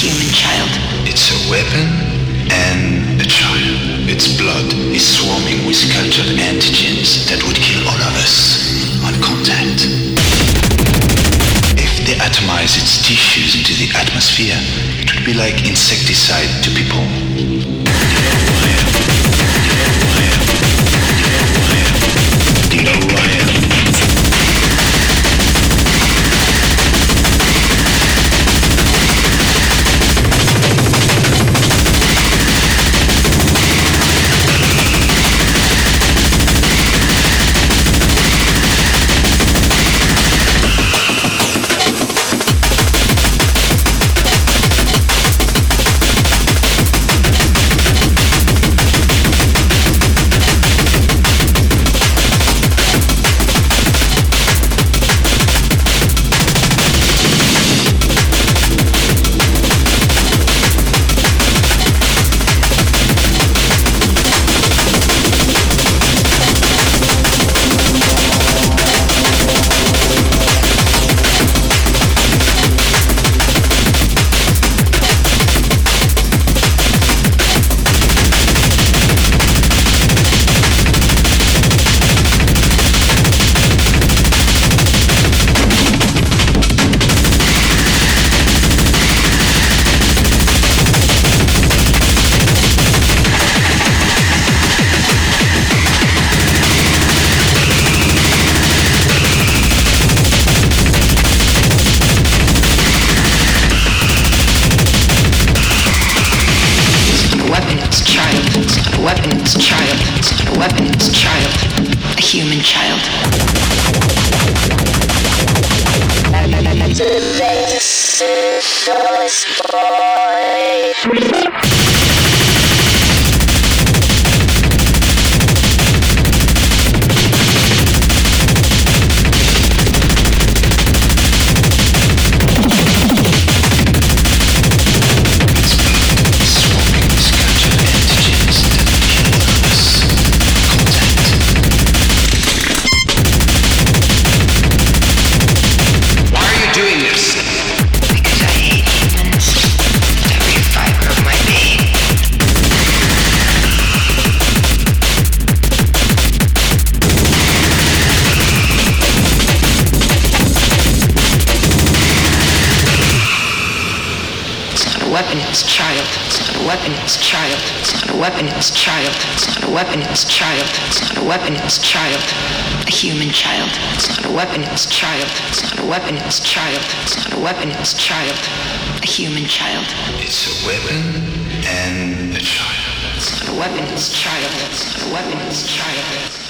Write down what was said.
human child. It's a weapon and a child. Its blood is swarming with cultured antigens that would kill all of us on contact. If they atomize its tissues into the atmosphere, it would be like insecticide to people. Do you know who I am? Human child. It's a weapon and a child. It's not a weapon, it's child. It's not a weapon, it's child.